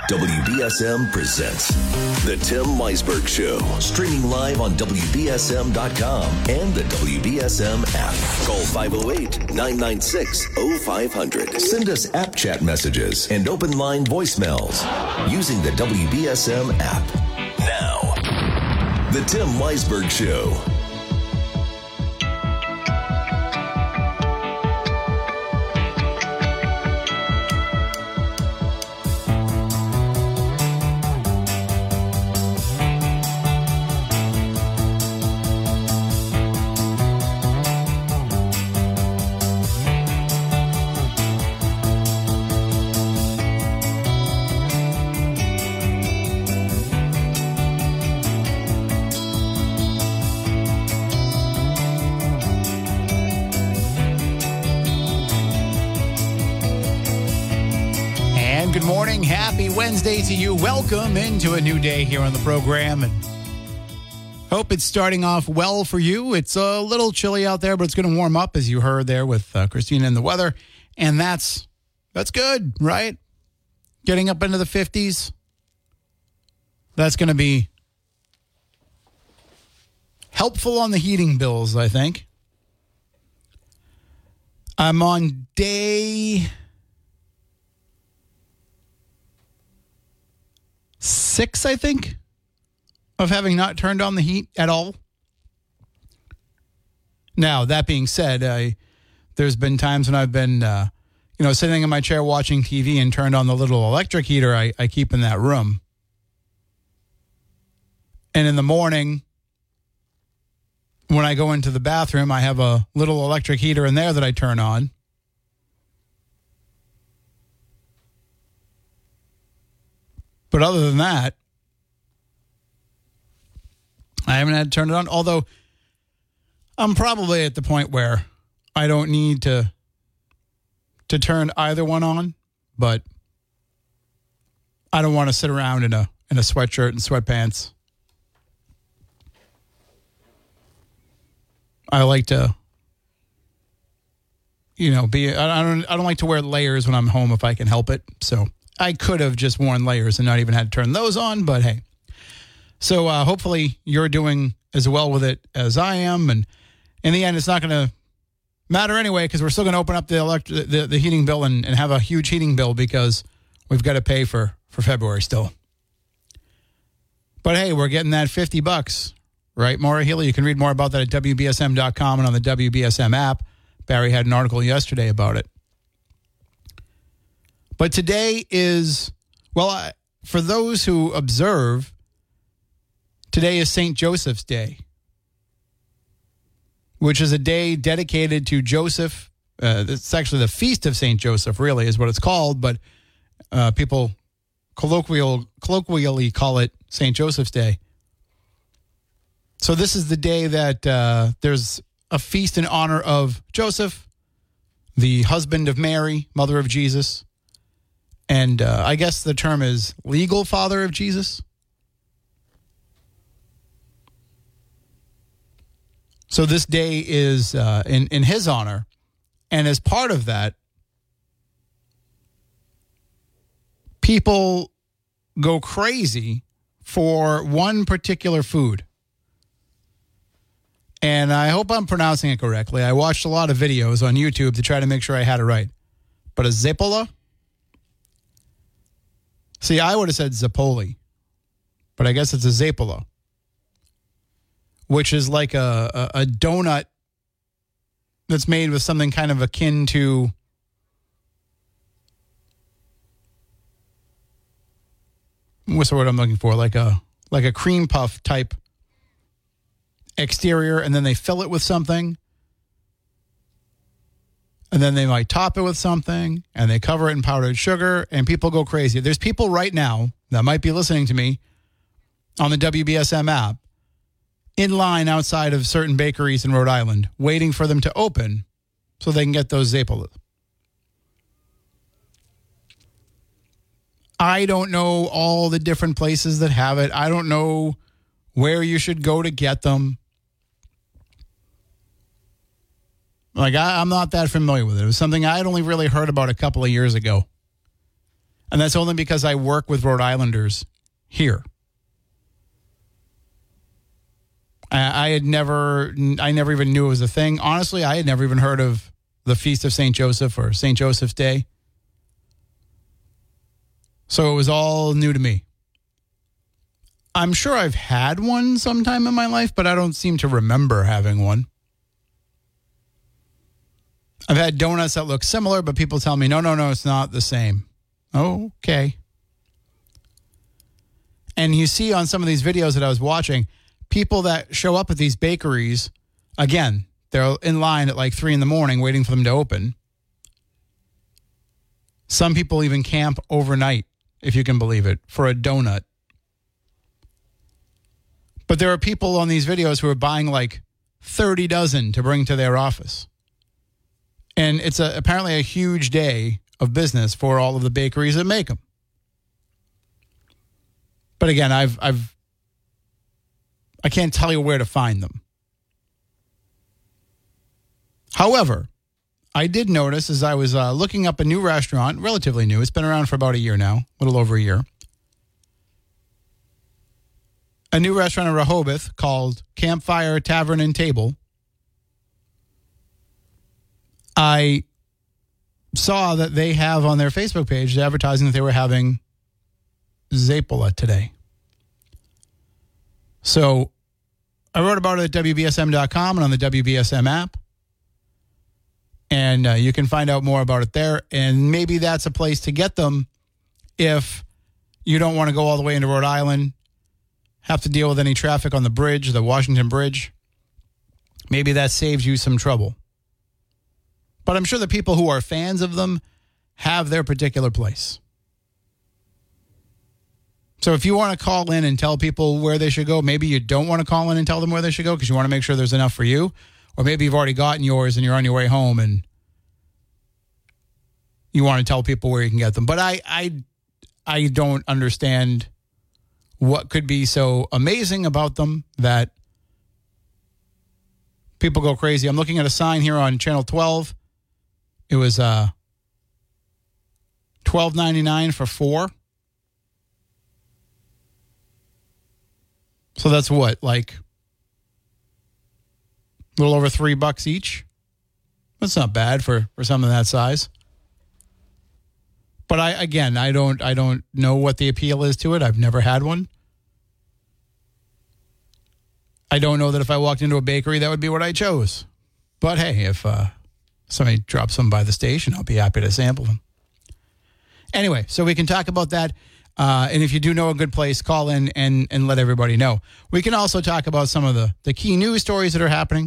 WBSM presents The Tim Weisberg Show, streaming live on WBSM.com and the WBSM app. Call 508-996-0500. Send us app chat messages and open line voicemails using the WBSM app. Now, The Tim Weisberg Show. Happy Wednesday to you. Welcome into a new day here on the program. And hope it's starting off well for you. It's a little chilly out there, but it's going to warm up, as you heard there with Christina and the weather. And that's good, right? Getting up into the 50s. That's going to be helpful on the heating bills, I think. I'm on day 6, I think, of having not turned on the heat at all. Now, that being said, there's been times when I've been, sitting in my chair watching TV and turned on the little electric heater I keep in that room. And in the morning, when I go into the bathroom, I have a little electric heater in there that I turn on. But other than that, I haven't had to turn it on. Although I'm probably at the point where I don't need to turn either one on. But I don't want to sit around in a sweatshirt and sweatpants. I like to, I don't like to wear layers when I'm home if I can help it. So I could have just worn layers and not even had to turn those on, but hey. So hopefully you're doing as well with it as I am. And in the end, it's not going to matter anyway, because we're still going to open up the heating bill and have a huge heating bill because we've got to pay for February still. But hey, we're getting that $50, right, Maura Healy? You can read more about that at WBSM.com and on the WBSM app. Barry had an article yesterday about it. But today is, for those who observe, today is St. Joseph's Day, which is a day dedicated to Joseph. It's actually the Feast of St. Joseph, really, is what it's called, but people colloquially call it St. Joseph's Day. So this is the day that there's a feast in honor of Joseph, the husband of Mary, mother of Jesus. And I guess the term is legal father of Jesus. So this day is in his honor. And as part of that, people go crazy for one particular food. And I hope I'm pronouncing it correctly. I watched a lot of videos on YouTube to try to make sure I had it right. But a Zappola? See, I would have said Zapoli, but I guess it's a Zappola, which is like a donut that's made with something kind of akin to what's the word I'm looking for? Like a cream puff type exterior, and then they fill it with something. And then they might top it with something, and they cover it in powdered sugar, and people go crazy. There's people right now that might be listening to me on the WBSM app in line outside of certain bakeries in Rhode Island, waiting for them to open so they can get those Zappolas. I don't know all the different places that have it. I don't know where you should go to get them. Like, I'm not that familiar with it. It was something I'd only really heard about a couple of years ago. And that's only because I work with Rhode Islanders here. I never even knew it was a thing. Honestly, I had never even heard of the Feast of St. Joseph or St. Joseph's Day. So it was all new to me. I'm sure I've had one sometime in my life, but I don't seem to remember having one. I've had donuts that look similar, but people tell me, no, it's not the same. Okay. And you see on some of these videos that I was watching, people that show up at these bakeries, again, they're in line at like 3 a.m. waiting for them to open. Some people even camp overnight, if you can believe it, for a donut. But there are people on these videos who are buying like 30 dozen to bring to their office. And it's apparently a huge day of business for all of the bakeries that make them. But again, I can't tell you where to find them. However, I did notice as I was looking up a new restaurant, relatively new. It's been around for about a year now, a little over a year. A new restaurant in Rehoboth called Campfire Tavern and Table. I saw that they have on their Facebook page advertising that they were having Zapala today. So I wrote about it at WBSM.com and on the WBSM app. And you can find out more about it there. And maybe that's a place to get them if you don't want to go all the way into Rhode Island, have to deal with any traffic on the bridge, the Washington Bridge. Maybe that saves you some trouble. But I'm sure the people who are fans of them have their particular place. So if you want to call in and tell people where they should go, maybe you don't want to call in and tell them where they should go because you want to make sure there's enough for you. Or maybe you've already gotten yours and you're on your way home and you want to tell people where you can get them. But I don't understand what could be so amazing about them that people go crazy. I'm looking at a sign here on Channel 12. It was $12.99 for 4. So that's what, like a little over $3 each. That's not bad for something that size. But I don't know what the appeal is to it. I've never had one. I don't know that if I walked into a bakery, that would be what I chose. But hey, if somebody drops them by the station, I'll be happy to sample them. Anyway, so we can talk about that. And if you do know a good place, call in and let everybody know. We can also talk about some of the key news stories that are happening.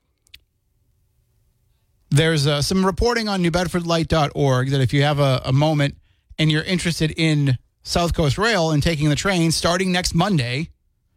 There's some reporting on NewBedfordLight.org that if you have a moment and you're interested in South Coast Rail and taking the train starting next Monday,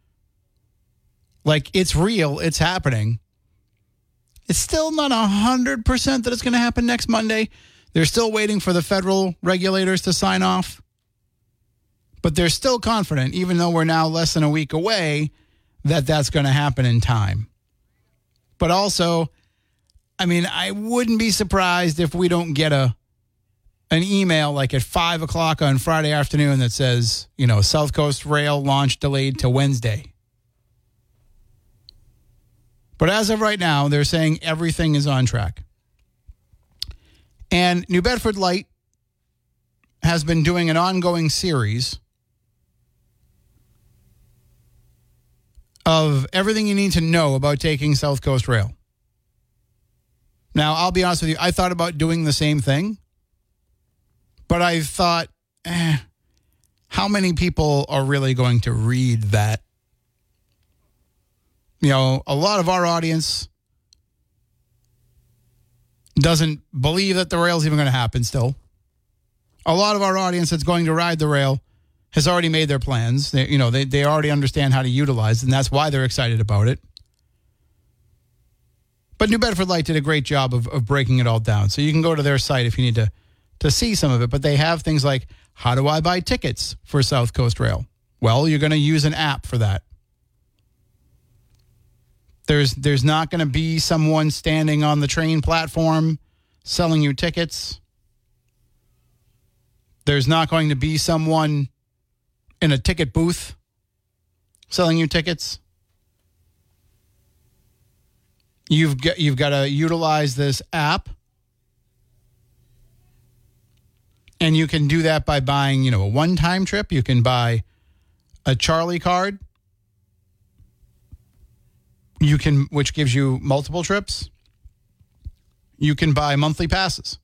like it's real, it's happening. It's still not 100% that it's going to happen next Monday. They're still waiting for the federal regulators to sign off. But they're still confident, even though we're now less than a week away, that that's going to happen in time. But also, I mean, I wouldn't be surprised if we don't get an email like at 5 o'clock on Friday afternoon that says, South Coast Rail launch delayed to Wednesday. But as of right now, they're saying everything is on track. And New Bedford Light has been doing an ongoing series of everything you need to know about taking South Coast Rail. Now, I'll be honest with you, I thought about doing the same thing, but I thought, how many people are really going to read that? A lot of our audience doesn't believe that the rail's even going to happen still. A lot of our audience that's going to ride the rail has already made their plans. They already understand how to utilize it, and that's why they're excited about it. But New Bedford Light did a great job of breaking it all down. So you can go to their site if you need to see some of it. But they have things like, how do I buy tickets for South Coast Rail? Well, you're going to use an app for that. There's not going to be someone standing on the train platform selling you tickets. There's not going to be someone in a ticket booth selling you tickets. You've got to utilize this app. And you can do that by buying, a one-time trip. You can buy a Charlie card. Which gives you multiple trips. You can buy monthly passes.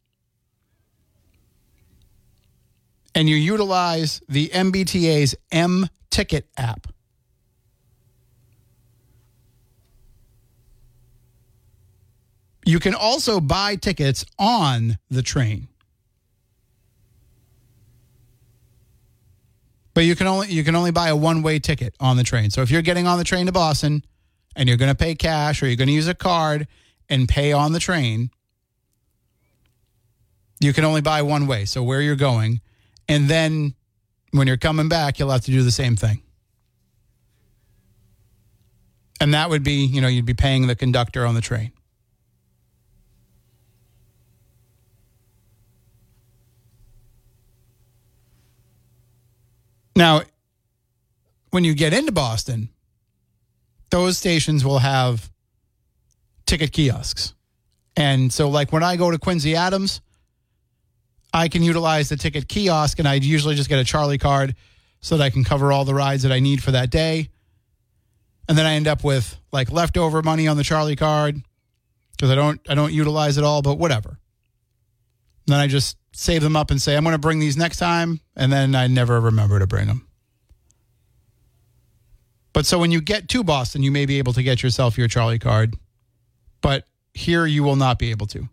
And you utilize the MBTA's M-Ticket app. You can also buy tickets on the train. But you can only buy a one-way ticket on the train. So if you're getting on the train to Boston and you're going to pay cash or you're going to use a card and pay on the train, you can only buy one way. So where you're going. And then when you're coming back, you'll have to do the same thing. And that would be, you'd be paying the conductor on the train. Now, when you get into Boston, those stations will have ticket kiosks. And so, like, when I go to Quincy Adams, I can utilize the ticket kiosk, and I usually just get a Charlie card so that I can cover all the rides that I need for that day. And then I end up with, like, leftover money on the Charlie card because I don't utilize it all, but whatever. And then I just save them up and say, I'm going to bring these next time, and then I never remember to bring them. But so when you get to Boston, you may be able to get yourself your Charlie card, but here you will not be able to.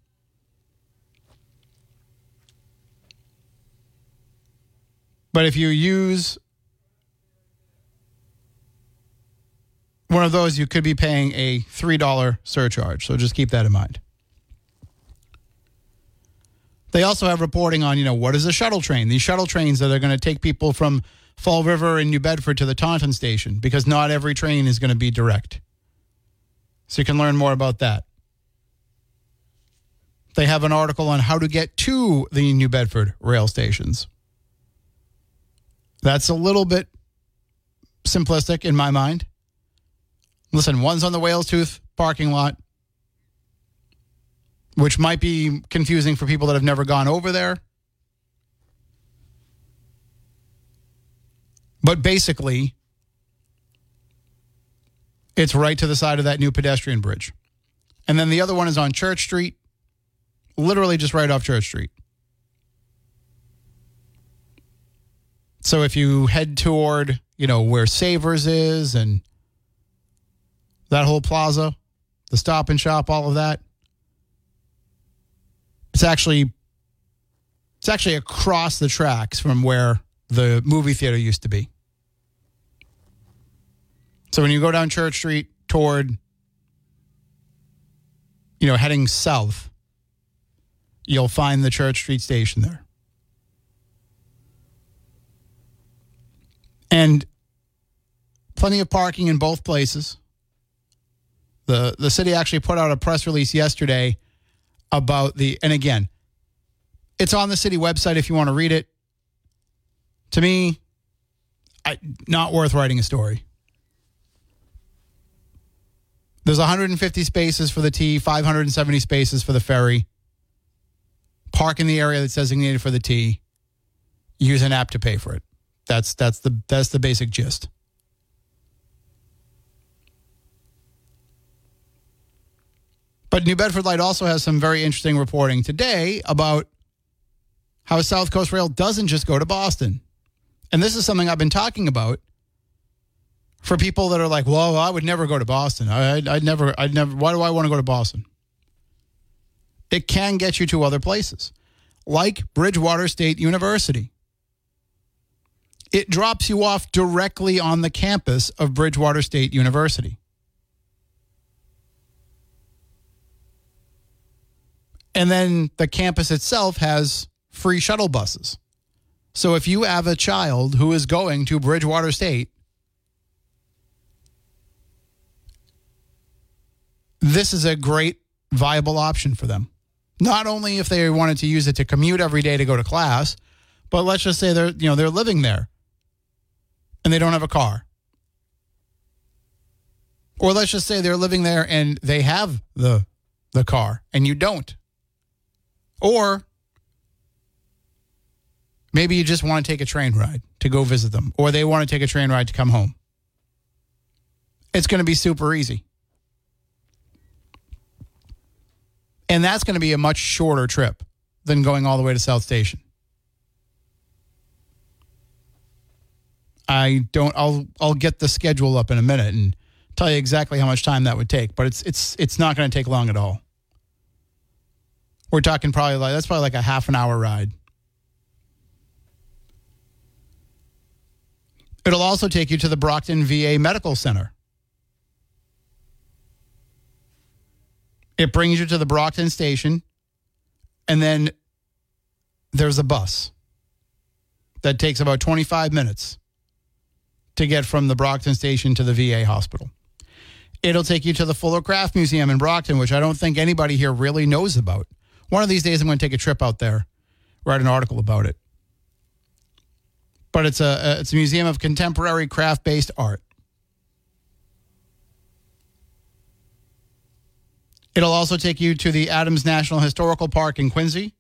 But if you use one of those, you could be paying a $3 surcharge, so just keep that in mind. They also have reporting on, what is a shuttle train? These shuttle trains that are going to take people from Fall River and New Bedford to the Taunton station, because not every train is going to be direct. So you can learn more about that. They have an article on how to get to the New Bedford rail stations. That's a little bit simplistic in my mind. Listen, one's on the Whale's Tooth parking lot, which might be confusing for people that have never gone over there. But basically, it's right to the side of that new pedestrian bridge. And then the other one is on Church Street, literally just right off Church Street. So if you head toward, where Savers is and that whole plaza, the Stop and Shop, all of that, it's actually across the tracks from where the movie theater used to be. So when you go down Church Street toward, heading south, you'll find the Church Street station there. And plenty of parking in both places. The city actually put out a press release yesterday about and again, it's on the city website if you want to read it. To me, not worth writing a story. There's 150 spaces for the T, 570 spaces for the ferry. Park in the area that's designated for the T. Use an app to pay for it. That's the basic gist. But New Bedford Light also has some very interesting reporting today about how South Coast Rail doesn't just go to Boston. And this is something I've been talking about for people that are like, well, I would never go to Boston. I'd never, why do I want to go to Boston? It can get you to other places, like Bridgewater State University. It drops you off directly on the campus of Bridgewater State University. And then the campus itself has free shuttle buses. So if you have a child who is going to Bridgewater State, this is a great, viable option for them. Not only if they wanted to use it to commute every day to go to class, But let's just say they're living there and they don't have a car. Or let's just say they're living there and they have the car and you don't. Or maybe you just want to take a train ride to go visit them, or they want to take a train ride to come home. It's going to be super easy. And that's going to be a much shorter trip than going all the way to South Station. I'll get the schedule up in a minute and tell you exactly how much time that would take, but it's not going to take long at all. We're talking that's probably like a half an hour ride. It'll also take you to the Brockton VA Medical Center. It brings you to the Brockton station, and then there's a bus that takes about 25 minutes to get from the Brockton station to the VA hospital. It'll take you to the Fuller Craft Museum in Brockton, which I don't think anybody here really knows about. One of these days I'm going to take a trip out there, write an article about it. But it's a museum of contemporary craft-based art. It'll also take you to the Adams National Historical Park in Quincy.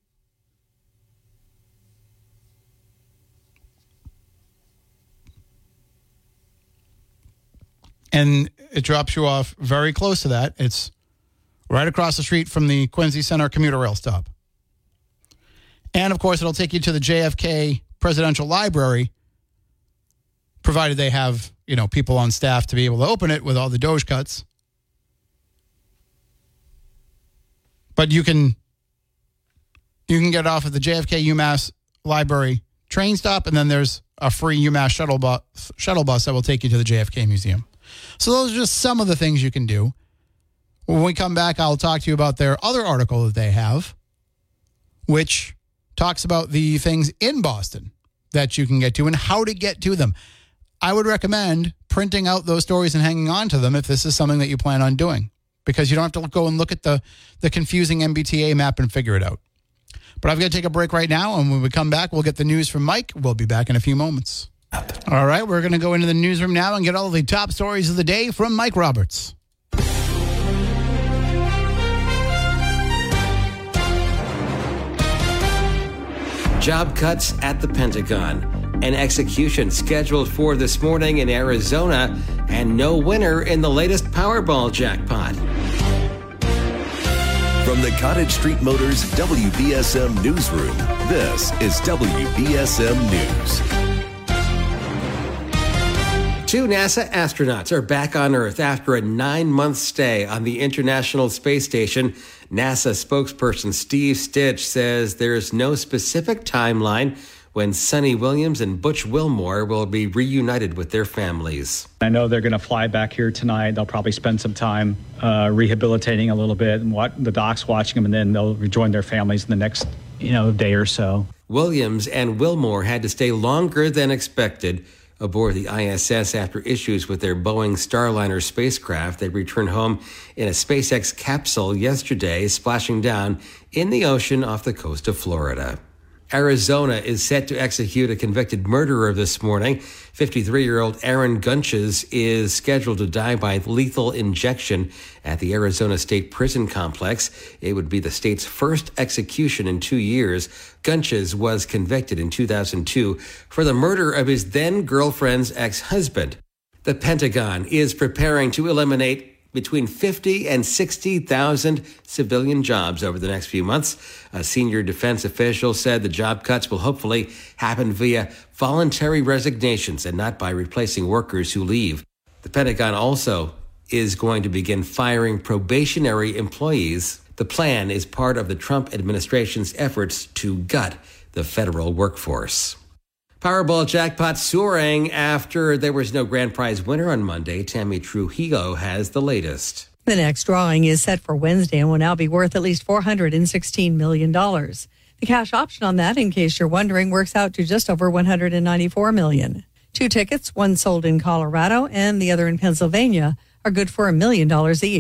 And it drops you off very close to that. It's right across the street from the Quincy Center commuter rail stop. And, of course, it'll take you to the JFK Presidential Library, provided they have, people on staff to be able to open it with all the Doge cuts. But you can get off at the JFK UMass Library train stop, and then there's a free UMass shuttle bus that will take you to the JFK Museum. So those are just some of the things you can do. When we come back, I'll talk to you about their other article that they have, which talks about the things in Boston that you can get to and how to get to them. I would recommend printing out those stories and hanging on to them if this is something that you plan on doing, because you don't have to go and look at the confusing MBTA map and figure it out. But I've got to take a break right now, and when we come back, we'll get the news from Mike. We'll be back in a few moments. All right, we're going to go into the newsroom now and get all the top stories of the day from Mike Roberts. Job cuts at the Pentagon. An execution scheduled for this morning in Arizona, and no winner in the latest Powerball jackpot. From the Cottage Street Motors WBSM Newsroom, this is WBSM News. 2 NASA astronauts are back on Earth after a 9-month stay on the International Space Station. NASA spokesperson Steve Stitch says there's no specific timeline when Sunny Williams and Butch Wilmore will be reunited with their families. I know they're going to fly back here tonight. They'll probably spend some time rehabilitating a little bit, and the docs watching them, and then they'll rejoin their families in the next day or so. Williams and Wilmore had to stay longer than expected aboard the ISS after issues with their Boeing Starliner spacecraft. They returned home in a SpaceX capsule yesterday, splashing down in the ocean off the coast of Florida. Arizona is set to execute a convicted murderer this morning. 53-year-old Aaron Gunches is scheduled to die by lethal injection at the Arizona State Prison Complex. It would be the state's first execution in 2 years. Gunches was convicted in 2002 for the murder of his then-girlfriend's ex-husband. The Pentagon is preparing to eliminate between 50 and 60,000 civilian jobs over the next few months. A senior defense official said the job cuts will hopefully happen via voluntary resignations and not by replacing workers who leave. The Pentagon also is going to begin firing probationary employees. The plan is part of the Trump administration's efforts to gut the federal workforce. Powerball jackpot soaring after there was no grand prize winner on Monday. Tammy Trujillo has the latest. The next drawing is set for Wednesday and will now be worth at least $416 million. The cash option on that, in case you're wondering, works out to just over $194 million. 2 tickets, one sold in Colorado and the other in Pennsylvania, are good for $1 million each.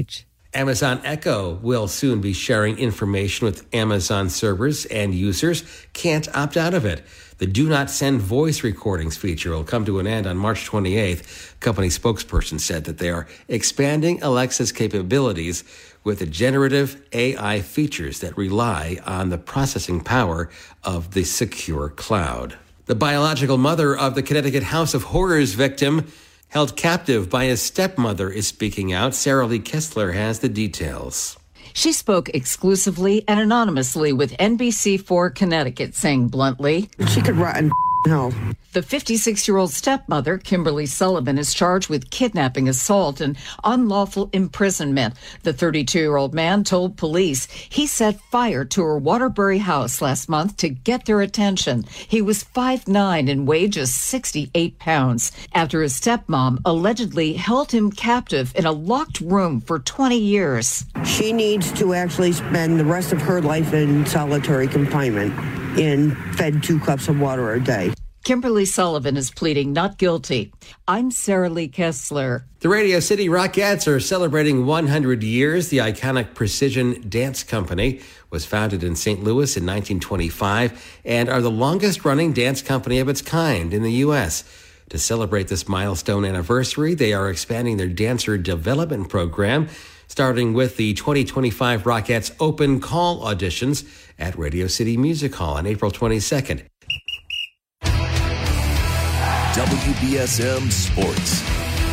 Amazon Echo will soon be sharing information with Amazon servers, and users can't opt out of it. The Do Not Send Voice Recordings feature will come to an end on March 28th. Company spokesperson said that they are expanding Alexa's capabilities with the generative AI features that rely on the processing power of the secure cloud. The biological mother of the Connecticut House of Horrors victim held captive by his stepmother is speaking out. Sarah Lee Kessler has the details. She spoke exclusively and anonymously with NBC4 Connecticut, saying bluntly, "She could rot in hell." The 56-year-old stepmother, Kimberly Sullivan, is charged with kidnapping, assault, and unlawful imprisonment. The 32-year-old man told police he set fire to her Waterbury house last month to get their attention. He was 5'9" and weighed just 68 pounds after his stepmom allegedly held him captive in a locked room for 20 years. She needs to actually spend the rest of her life in solitary confinement and fed 2 cups of water a day. Kimberly Sullivan is pleading not guilty. I'm Sarah Lee Kessler. The Radio City Rockettes are celebrating 100 years. The iconic Precision Dance Company was founded in St. Louis in 1925 and are the longest-running dance company of its kind in the U.S. To celebrate this milestone anniversary, they are expanding their dancer development program, starting with the 2025 Rockettes Open Call auditions at Radio City Music Hall on April 22nd. WBSM Sports.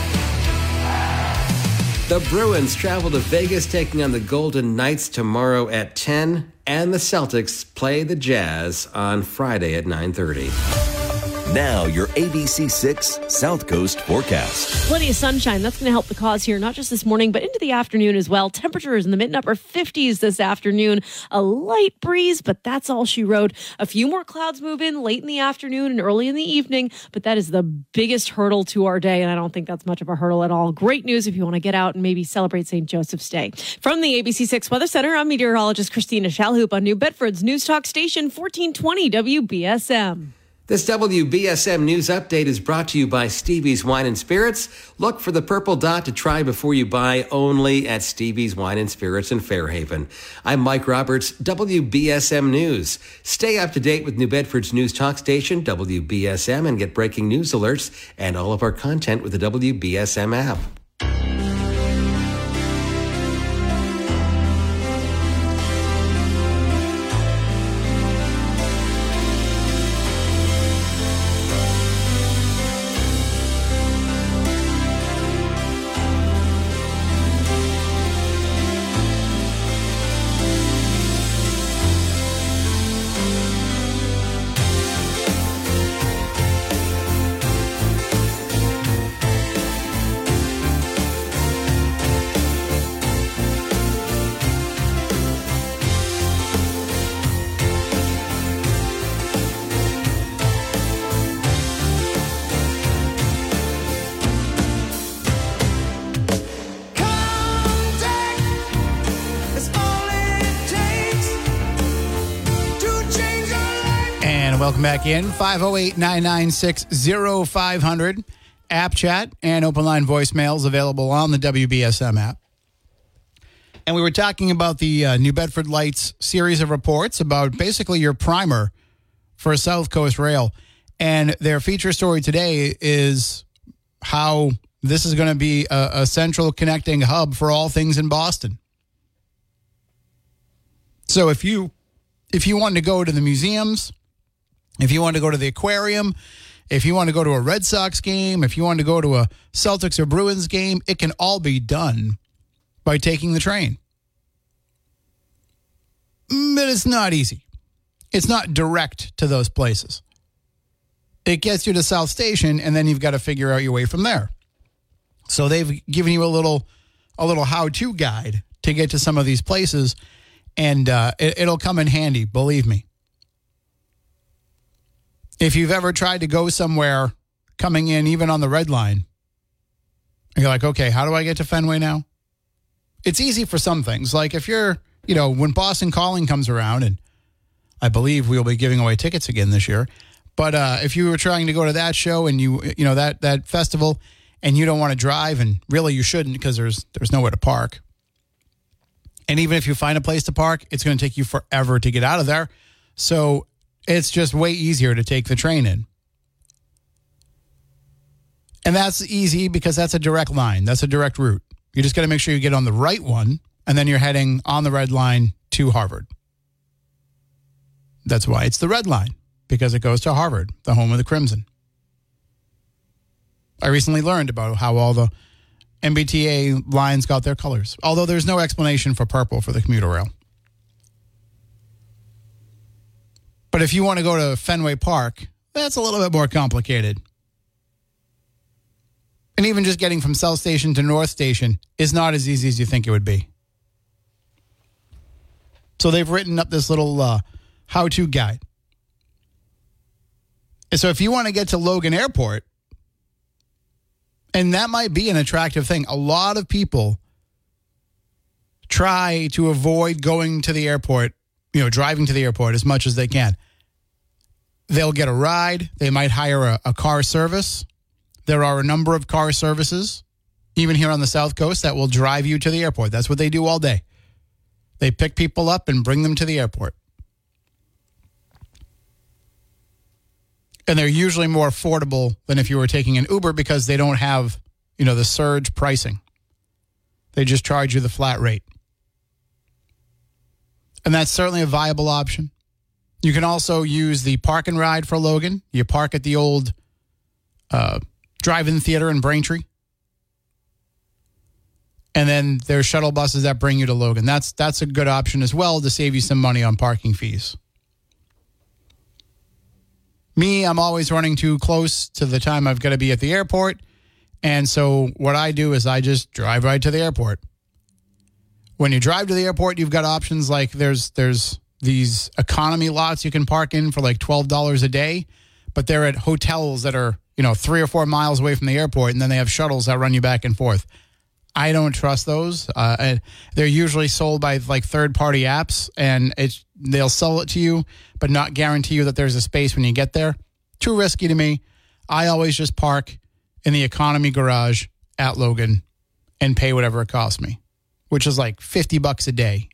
The Bruins travel to Vegas, taking on the Golden Knights tomorrow at 10, and the Celtics play the Jazz on Friday at 9:30. Now, your ABC6 South Coast forecast. Plenty of sunshine. That's going to help the cause here, not just this morning, but into the afternoon as well. Temperatures in the mid and upper 50s this afternoon. A light breeze, but that's all she wrote. A few more clouds move in late in the afternoon and early in the evening, but that is the biggest hurdle to our day, and I don't think that's much of a hurdle at all. Great news if you want to get out and maybe celebrate St. Joseph's Day. From the ABC6 Weather Center, I'm meteorologist Christina Shalhoop on New Bedford's News Talk Station 1420 WBSM. This WBSM News Update is brought to you by Stevie's Wine and Spirits. Look for the purple dot to try before you buy, only at Stevie's Wine and Spirits in Fairhaven. I'm Mike Roberts, WBSM News. Stay up to date with New Bedford's News Talk Station, WBSM, and get breaking news alerts and all of our content with the WBSM app. Welcome back in. 508-996-0500. App chat and open line voicemails available on the WBSM app. And we were talking about the New Bedford Lights series of reports about basically your primer for South Coast Rail. And their feature story today is how this is going to be a central connecting hub for all things in Boston. So if you want to go to the museums, if you want to go to the aquarium, if you want to go to a Red Sox game, if you want to go to a Celtics or Bruins game, it can all be done by taking the train. But it's not easy. It's not direct to those places. It gets you to South Station, and then you've got to figure out your way from there. So they've given you a little how-to guide to get to some of these places, and it'll come in handy, believe me. If you've ever tried to go somewhere coming in, even on the red line, and you're like, okay, how do I get to Fenway now? It's easy for some things. Like if you're, when Boston Calling comes around, and I believe we'll be giving away tickets again this year. But if you were trying to go to that show and that festival, and you don't want to drive, and really you shouldn't because there's nowhere to park. And even if you find a place to park, it's going to take you forever to get out of there. So it's just way easier to take the train in. And that's easy because that's a direct line. That's a direct route. You just got to make sure you get on the right one, and then you're heading on the red line to Harvard. That's why it's the red line, because it goes to Harvard, the home of the Crimson. I recently learned about how all the MBTA lines got their colors, although there's no explanation for purple for the commuter rail. But if you want to go to Fenway Park, that's a little bit more complicated. And even just getting from South Station to North Station is not as easy as you think it would be. So they've written up this little how-to guide. And so if you want to get to Logan Airport, and that might be an attractive thing. A lot of people try to avoid going to the airport, driving to the airport as much as they can. They'll get a ride. They might hire a car service. There are a number of car services, even here on the South Coast, that will drive you to the airport. That's what they do all day. They pick people up and bring them to the airport. And they're usually more affordable than if you were taking an Uber because they don't have, the surge pricing. They just charge you the flat rate. And that's certainly a viable option. You can also use the park and ride for Logan. You park at the old drive-in theater in Braintree. And then there's shuttle buses that bring you to Logan. That's a good option as well to save you some money on parking fees. Me, I'm always running too close to the time I've got to be at the airport. And so what I do is I just drive right to the airport. When you drive to the airport, you've got options like there's these economy lots you can park in for like $12 a day, but they're at hotels that are, 3 or 4 miles away from the airport, and then they have shuttles that run you back and forth. I don't trust those. And they're usually sold by like third-party apps, and they'll sell it to you, but not guarantee you that there's a space when you get there. Too risky to me. I always just park in the economy garage at Logan and pay whatever it costs me, which is like $50 a day.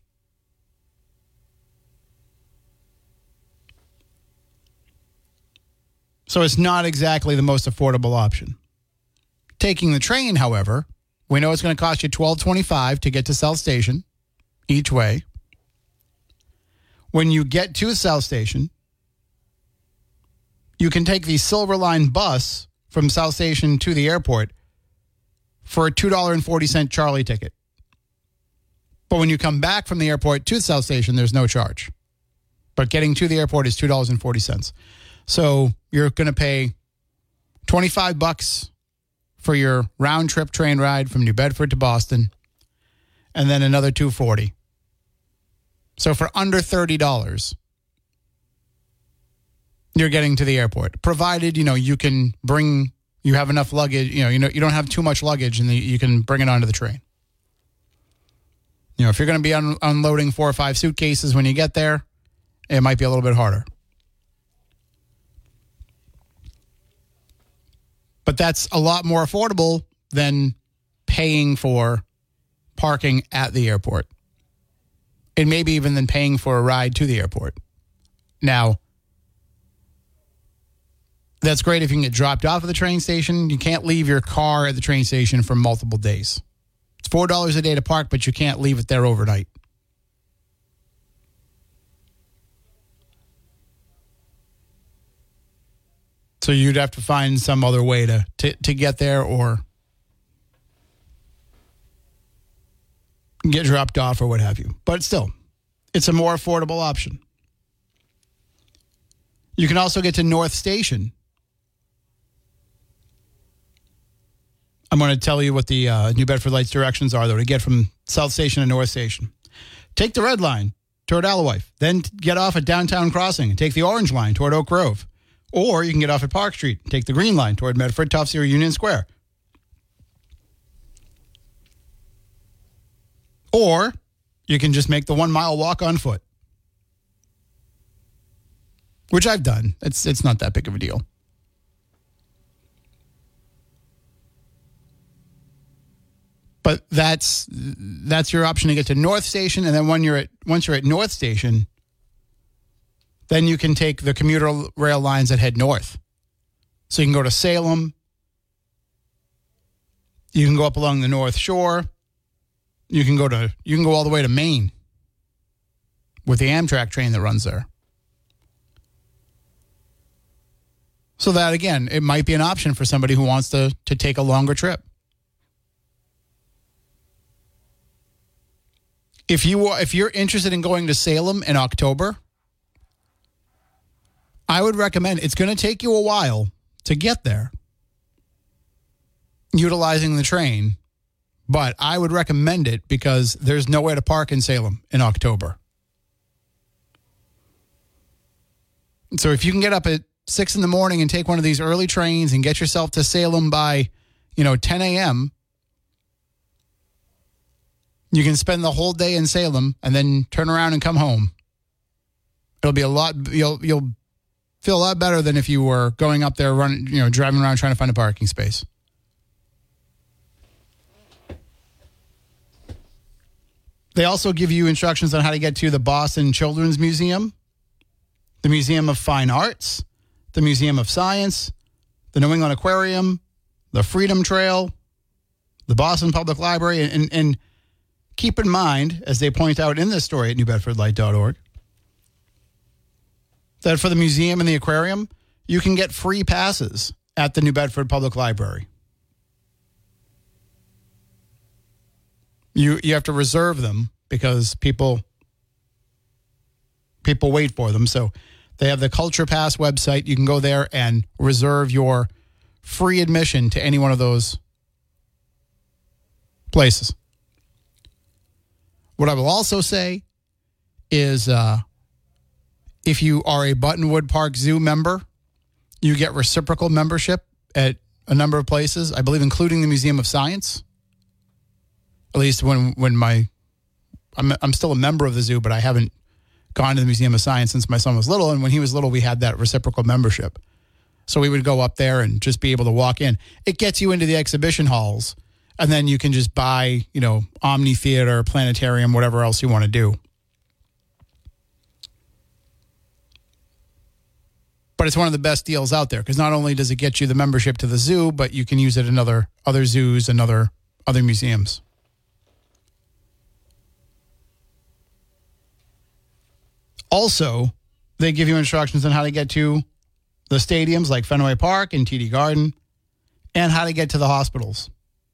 So it's not exactly the most affordable option. Taking the train, however, we know it's going to cost you $12.25 to get to South Station each way. When you get to South Station, you can take the Silver Line bus from South Station to the airport for a $2.40 Charlie ticket. But when you come back from the airport to South Station, there's no charge. But getting to the airport is $2.40. So you're going to pay $25 for your round trip train ride from New Bedford to Boston, and then another $2.40. So for under $30, you're getting to the airport, provided you have enough luggage. You don't have too much luggage, and you can bring it onto the train. If you're going to be unloading 4 or 5 suitcases when you get there, it might be a little bit harder. But that's a lot more affordable than paying for parking at the airport. And maybe even than paying for a ride to the airport. Now, that's great if you can get dropped off at the train station. You can't leave your car at the train station for multiple days. It's $4 a day to park, but you can't leave it there overnight. So you'd have to find some other way to get there or get dropped off or what have you. But still, it's a more affordable option. You can also get to North Station. I'm going to tell you what the New Bedford Lights directions are, though, to get from South Station to North Station. Take the red line toward Alewife, then get off at Downtown Crossing and take the orange line toward Oak Grove. Or you can get off at Park Street and take the green line toward Medford, Tufts, or Union Square. Or you can just make the 1 mile walk on foot, which I've done. It's not that big of a deal. But that's your option to get to North Station, and then once you're at North Station, then you can take the commuter rail lines that head north. So you can go to Salem. You can go up along the North Shore. You can go all the way to Maine with the Amtrak train that runs there. So that, again, it might be an option for somebody who wants to take a longer trip. If you're interested in going to Salem in October, I would recommend, it's going to take you a while to get there utilizing the train, but I would recommend it because there's nowhere to park in Salem in October. So if you can get up at 6 a.m. and take one of these early trains and get yourself to Salem by, 10 a.m., you can spend the whole day in Salem and then turn around and come home. It'll be you'll feel a lot better than if you were going up there, driving around trying to find a parking space. They also give you instructions on how to get to the Boston Children's Museum, the Museum of Fine Arts, the Museum of Science, the New England Aquarium, the Freedom Trail, the Boston Public Library, and keep in mind, as they point out in this story at newbedfordlight.org, that for the museum and the aquarium, you can get free passes at the New Bedford Public Library. You have to reserve them because people wait for them. So they have the Culture Pass website. You can go there and reserve your free admission to any one of those places. What I will also say is if you are a Buttonwood Park Zoo member, you get reciprocal membership at a number of places, I believe including the Museum of Science. At least when I'm still a member of the zoo, but I haven't gone to the Museum of Science since my son was little. And when he was little, we had that reciprocal membership. So we would go up there and just be able to walk in. It gets you into the exhibition halls, and then you can just buy, Omni Theater, Planetarium, whatever else you want to do. But it's one of the best deals out there because not only does it get you the membership to the zoo, but you can use it in other zoos and other museums. Also, they give you instructions on how to get to the stadiums like Fenway Park and TD Garden and how to get to the hospitals.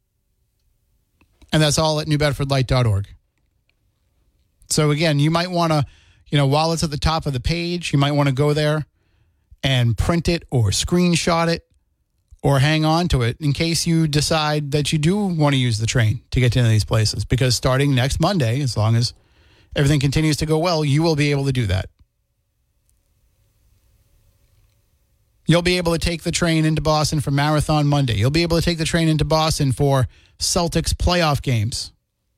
And that's all at newbedfordlight.org. So again, you might want to, while it's at the top of the page, you might want to go there and print it or screenshot it or hang on to it in case you decide that you do want to use the train to get to these places. Because starting next Monday, as long as everything continues to go well, you will be able to do that. You'll be able to take the train into Boston for Marathon Monday. You'll be able to take the train into Boston for Celtics playoff games.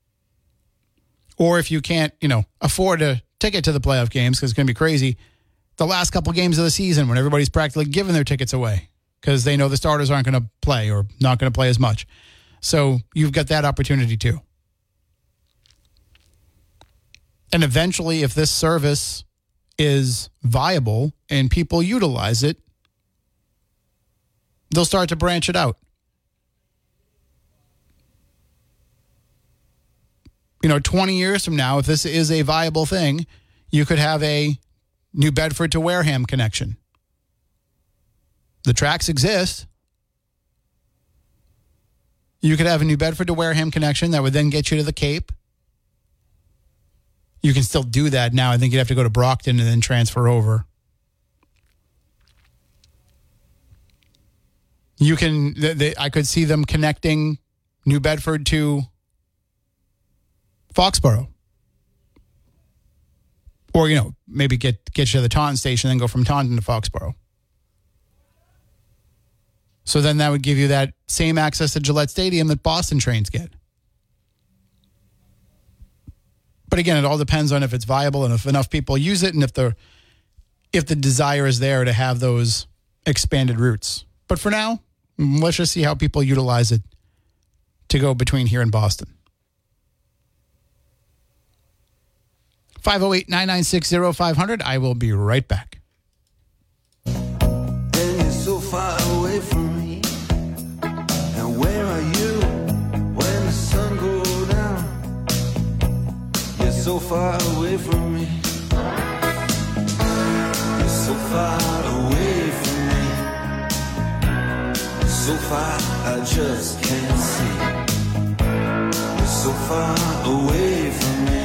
Or if you can't, afford a ticket to the playoff games, because it's going to be crazy, the last couple games of the season when everybody's practically giving their tickets away because they know the starters aren't going to play or not going to play as much. So you've got that opportunity too. And eventually, if this service is viable and people utilize it, they'll start to branch it out. 20 years from now, if this is a viable thing, you could have a New Bedford to Wareham connection. The tracks exist. You could have a New Bedford to Wareham connection that would then get you to the Cape. You can still do that now. I think you'd have to go to Brockton and then transfer over. You can. I could see them connecting New Bedford to Foxborough, or maybe get you to the Taunton station and then go from Taunton to Foxborough. So then that would give you that same access to Gillette Stadium that Boston trains get. But again, it all depends on if it's viable and if enough people use it and if the desire is there to have those expanded routes. But for now, let's just see how people utilize it to go between here and Boston. 508-996-0500. I will be right back. And you're so far away from me. And where are you when the sun goes down? You're so far away from me. You're so far away from me. So far I just can't see. You're so far away from me.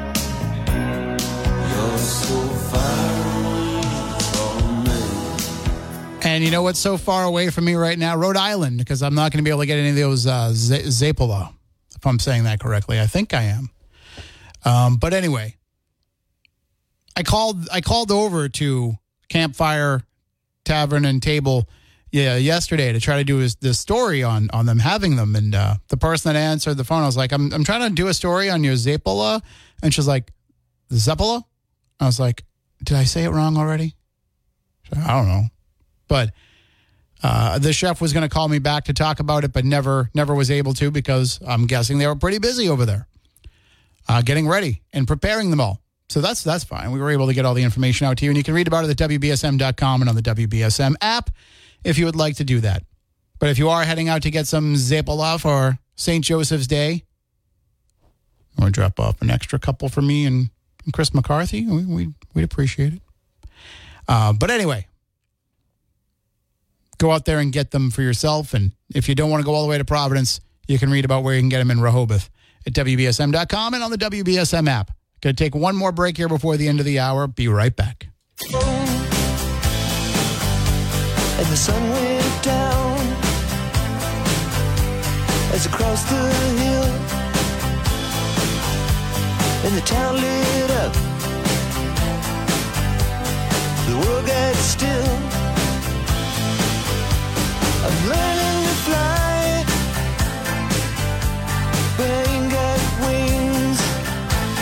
You're so far away from me. And you know what's so far away from me right now? Rhode Island, because I'm not going to be able to get any of those Zapola, if I'm saying that correctly. I think I am. But anyway, I called over to Campfire Tavern and Table yesterday to try to do this story on them having them. And the person that answered the phone, I was like, I'm trying to do a story on your Zapola. And she's like, Zapola? I was like, did I say it wrong already? I don't know. But the chef was going to call me back to talk about it, but never was able to because I'm guessing they were pretty busy over there getting ready and preparing them all. So that's fine. We were able to get all the information out to you, and you can read about it at WBSM.com and on the WBSM app if you would like to do that. But if you are heading out to get some Zapola for St. Joseph's Day, or drop off an extra couple for me and Chris McCarthy, we'd appreciate it. But anyway, go out there and get them for yourself. And if you don't want to go all the way to Providence, you can read about where you can get them in Rehoboth at WBSM.com and on the WBSM app. Going to take one more break here before the end of the hour. Be right back. And the sun went down as across the hill, and the town lit up, the world got still.